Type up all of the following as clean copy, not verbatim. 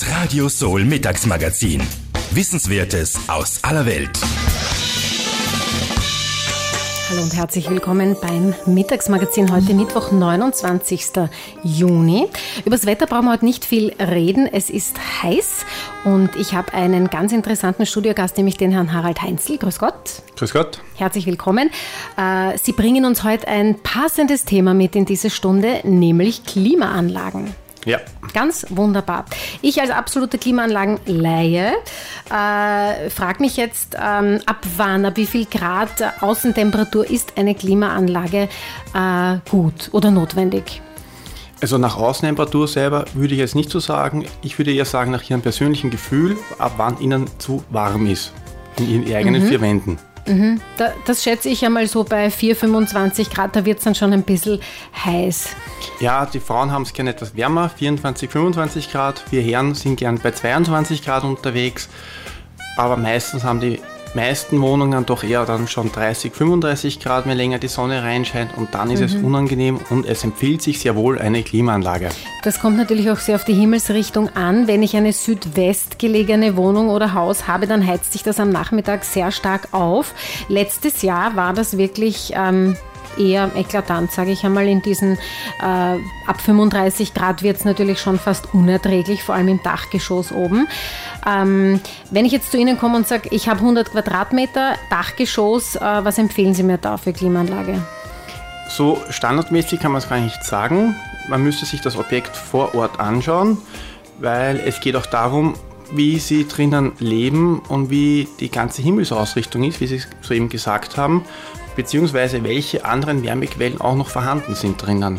Das Radio Soul Mittagsmagazin. Wissenswertes aus aller Welt. Hallo und herzlich willkommen beim Mittagsmagazin. Heute Mittwoch, 29. Juni. Übers Wetter brauchen wir heute nicht viel reden. Es ist heiß und ich habe einen ganz interessanten Studiogast, nämlich den Herrn Harald Heinzl. Grüß Gott. Grüß Gott. Herzlich willkommen. Sie bringen uns heute ein passendes Thema mit in diese Stunde, nämlich Klimaanlagen. Ja. Ganz wunderbar. Ich als absolute Klimaanlagenlaie frage mich jetzt, ab wie viel Grad Außentemperatur ist eine Klimaanlage gut oder notwendig? Also nach Außentemperatur selber würde ich jetzt nicht so sagen. Ich würde eher sagen, nach Ihrem persönlichen Gefühl, ab wann Ihnen zu warm ist in Ihren eigenen vier Wänden. Mhm. Das schätze ich einmal so bei 4-25 Grad, da wird es dann schon ein bisschen heiß. Ja, die Frauen haben es gerne etwas wärmer, 24, 25 Grad. Wir Herren sind gern bei 22 Grad unterwegs. Aber meistens haben die meisten Wohnungen doch eher dann schon 30, 35 Grad, wenn länger die Sonne reinscheint. Und dann ist es unangenehm und es empfiehlt sich sehr wohl eine Klimaanlage. Das kommt natürlich auch sehr auf die Himmelsrichtung an. Wenn ich eine südwest gelegene Wohnung oder Haus habe, dann heizt sich das am Nachmittag sehr stark auf. Letztes Jahr war das wirklich eher eklatant, sage ich einmal, in diesen ab 35 Grad wird es natürlich schon fast unerträglich, vor allem im Dachgeschoss oben. Wenn ich jetzt zu Ihnen komme und sage, ich habe 100 Quadratmeter Dachgeschoss, was empfehlen Sie mir da für Klimaanlage? So standardmäßig kann man es gar nicht sagen. Man müsste sich das Objekt vor Ort anschauen, weil es geht auch darum, wie Sie drinnen leben und wie die ganze Himmelsausrichtung ist, wie Sie es soeben gesagt haben, beziehungsweise welche anderen Wärmequellen auch noch vorhanden sind drinnen.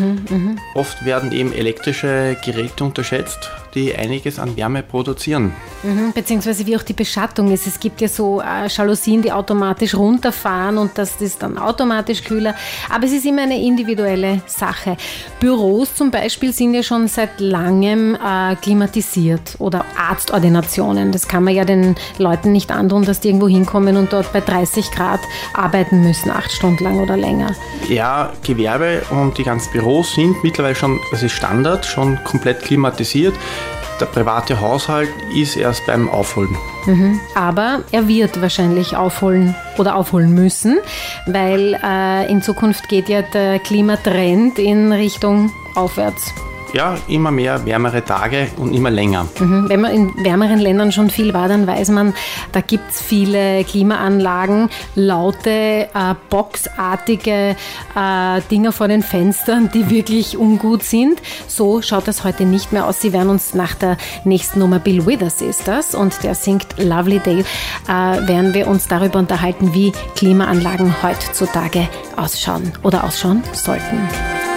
Oft werden eben elektrische Geräte unterschätzt, die einiges an Wärme produzieren. Beziehungsweise wie auch die Beschattung ist. Es gibt ja so Jalousien, die automatisch runterfahren und das ist dann automatisch kühler. Aber es ist immer eine individuelle Sache. Büros zum Beispiel sind ja schon seit langem klimatisiert oder Arztordinationen. Das kann man ja den Leuten nicht antun, dass die irgendwo hinkommen und dort bei 30 Grad arbeiten müssen, 8 Stunden lang oder länger. Ja, Gewerbe und die ganzen Büros sind mittlerweile schon, das ist Standard, schon komplett klimatisiert. Der private Haushalt ist erst beim Aufholen. Aber er wird wahrscheinlich aufholen oder aufholen müssen, weil in Zukunft geht ja der Klimatrend in Richtung aufwärts. Ja, immer mehr wärmere Tage und immer länger. Wenn man in wärmeren Ländern schon viel war, dann weiß man, da gibt es viele Klimaanlagen, laute, boxartige Dinger vor den Fenstern, die wirklich ungut sind. So schaut das heute nicht mehr aus. Sie werden uns nach der nächsten Nummer, Bill Withers ist das, und der singt Lovely Day, werden wir uns darüber unterhalten, wie Klimaanlagen heutzutage ausschauen oder ausschauen sollten.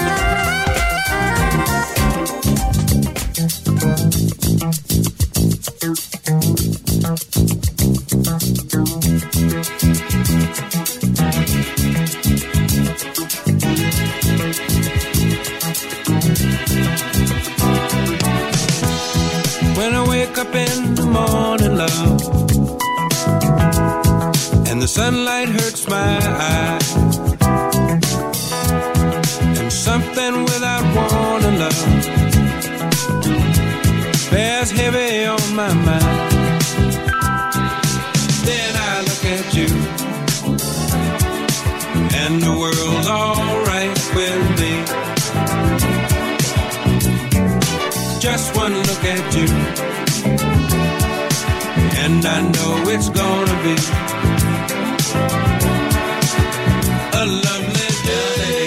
When I wake up in the morning, love, and the sunlight hurts my eyes, and something without warning, love, bears heavy on my mind. Then I look at you, and the world's alright with me. Just one look at you, and I know it's gonna be a lovely day.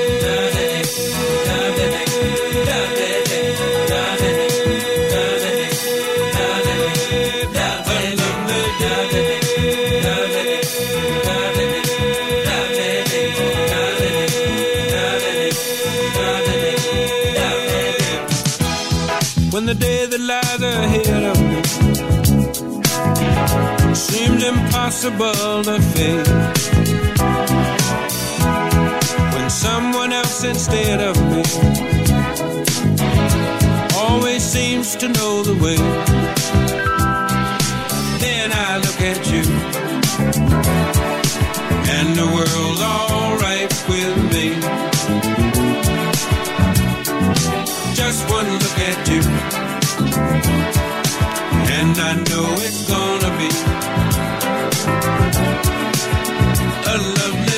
When the day that lies ahead of me seemed impossible to face, when someone else instead of me always seems to know the way, then I look at you, and the world's alright with me. Just one look at you, And I know it's gonna be a lovely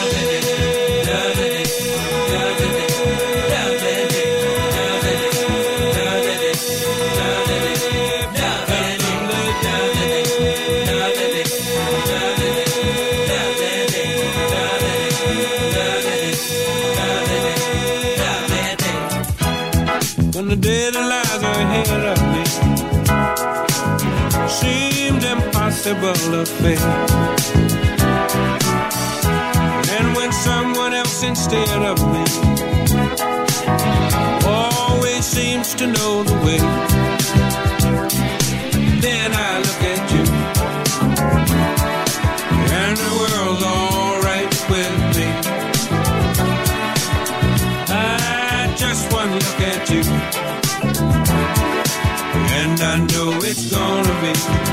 when the day that lies ahead of me seemed impossible to face, and when someone else instead of me always seems to know the way, then I look at you and the world's all right with me. Just one look at you, and I know it's gonna be